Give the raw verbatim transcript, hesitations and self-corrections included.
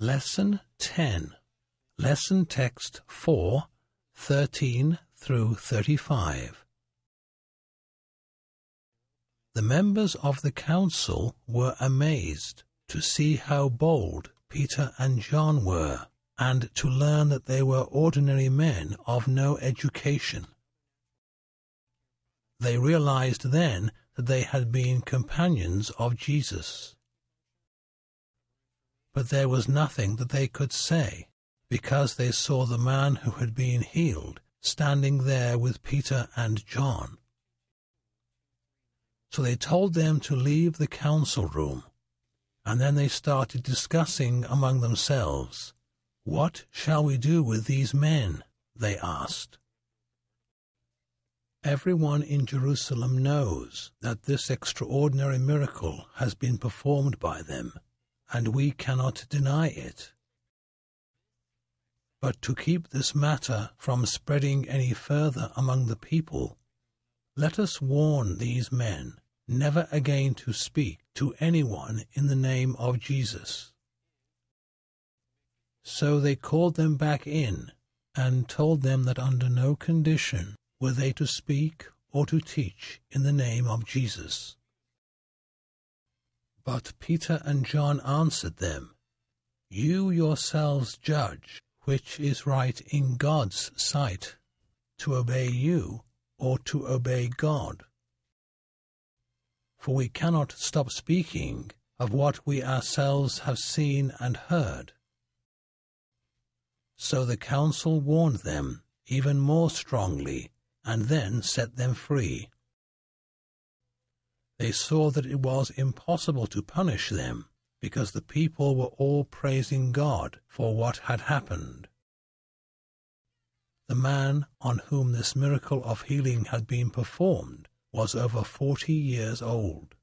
Lesson ten. Lesson text four, thirteen through thirty-five. The members of the council were amazed to see how bold Peter and John were, and to learn that they were ordinary men of no education. They realized then that they had been companions of Jesus. But there was nothing that they could say, because they saw the man who had been healed standing there with Peter and John. So they told them to leave the council room, and then they started discussing among themselves, "What shall we do with these men?" they asked. Everyone in Jerusalem knows that this extraordinary miracle has been performed by them, and we cannot deny it. But to keep this matter from spreading any further among the people, let us warn these men never again to speak to anyone in the name of Jesus. So they called them back in and told them that under no condition were they to speak or to teach in the name of Jesus. But Peter and John answered them, "You yourselves judge which is right in God's sight, to obey you or to obey God. For we cannot stop speaking of what we ourselves have seen and heard." So the council warned them even more strongly, and then set them free. They saw that it was impossible to punish them, because the people were all praising God for what had happened. The man on whom this miracle of healing had been performed was over forty years old.